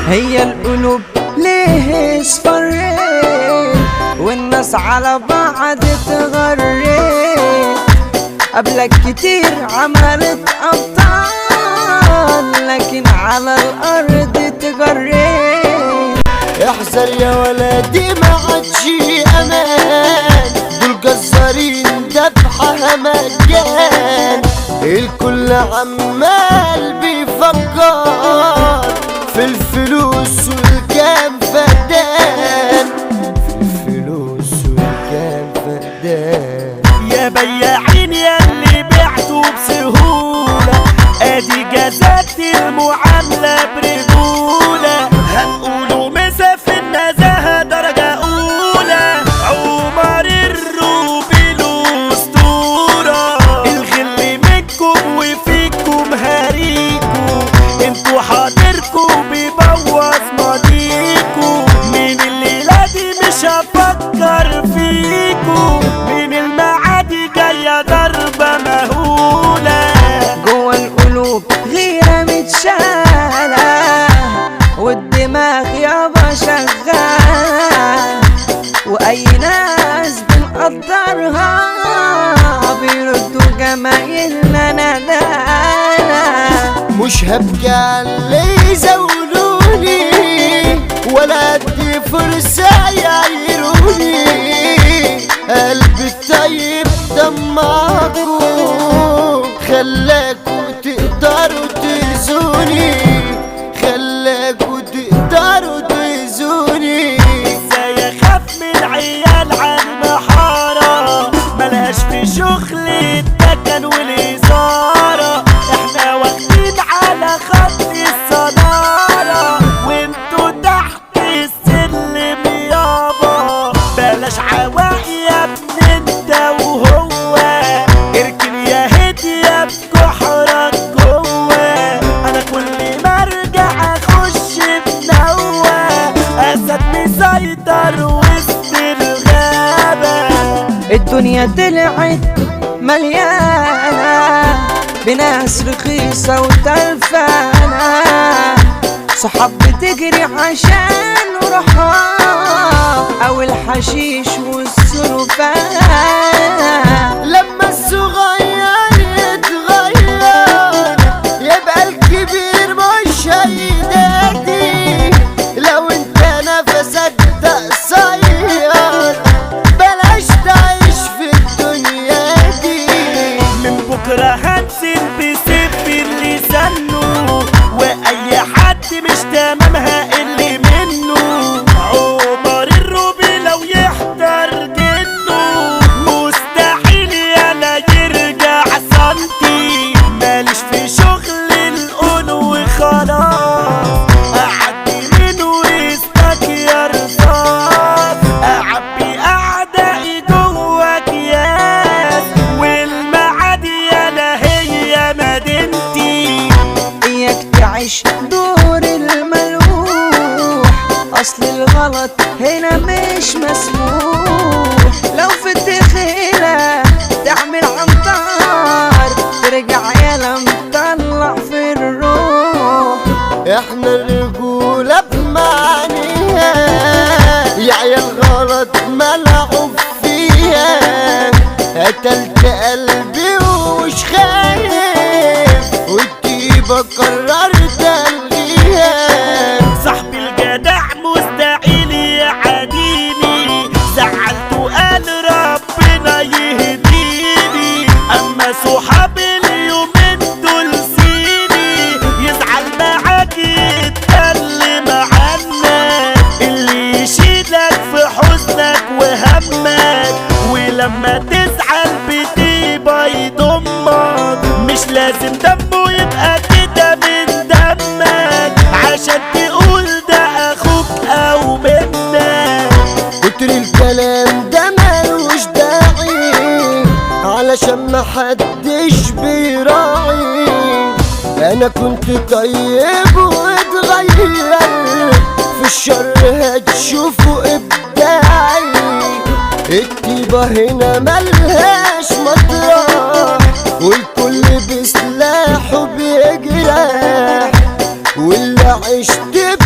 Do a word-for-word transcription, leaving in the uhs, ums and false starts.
هي القلوب ليه اصفرت والناس على بعض تغرت. قبلك كتير عملت أبطال لكن على الأرض تجريت. احذر يا ولدي ما عادش امان، دول جزارين دفعها مجان. الكل عمال بيفكر في الفلوس والكام فدان، في الفلوس والكام فدان. يا بياعين يا اللي بعتوا بسهولة، ادي جزات المعاملة برجولة. هنقولوا مسا في النزاهة درجة أولى، عمر الروبي له أسطورة. الغل منكم وفيكم هاريكم، انتوا حاضركم بيبوظ ماضيكم. من الليلة دي مش هفكر فيكم، من المعادي جاية ضربة مهولة. جوا القلوب غيرة متشالة والدماغ يابا شغالة، وأي ناس بنقدرها بيردوا جمايلنا ندالة. مش هبكي على اللي يزولوني ولا ادي فرصة يعيروني. قلبي الطيب دمعكوا خلاكوا تقدروا تأذوني، خلاكوا تقدروا تأذوني. ازاي اخاف من عيال على المحارة ملهاش في شغل الدكن والإثارة. احنا واخدين على خط الصدارة وانتوا تحت السلم يابا. بلاش عواقي يا ابن انت وهو، اركن يا هدية بكحرك جوه. انا كل ما ارجع اخش بنوة، اسد مسيطر وسط الغابة. الدنيا طلعت مليانة بناس رخيصة وتلفانة، صحاب بتجري عشان روحها أو الحشيش والسلوفان. لما الصغير يتغير يبقى الكبير مش هيدادي. لو انت نفسك تقصير بلاش تعيش في الدنيا دي. من بكرة هنزل بسيف اللي سنه، واي حد مش تمامها اللي منه. عمر الروبي لو يحضر جنه مستحيل يلا يرجع سنتي. ماليش في شغل القول وخلاص، اعدي منه اسمك يا رصاص. اعبي اعدائي جوا اكياس، والمعادي يلا هي مدينتي. إياك تعيش دور الملوح، أصل الغلط هنا مش مسموح. لو في الدخيلة تعمل عنتر ترجع يالا مطلع في الروح. احنا الرجولة بمعنيها يا عيال غلط ملعوب فيها. قتلت قلبي ومش خايف والطيبة قررت الغيها. صاحبي الجدع مستحيل يعاديني، زعلته قال ربنا يهديني. اما صحابي اليومين دول سيني، يزعل معاك يتكلم عنك، اللي يشيلك في حزنك وهمك. ولما تزعل بتبقى يضمك، مش لازم دمه يبقى كده من دمك عشان تقول ده اخوك او منك. كتر الكلام ده ملوش داعي علشان محدش بيراعي. انا كنت طيب واتغير في الشر هتشوفوا ابداعي. الطيبة هنا ملهاش مطرح والكل بسلاحه بيجرح، واللي عشت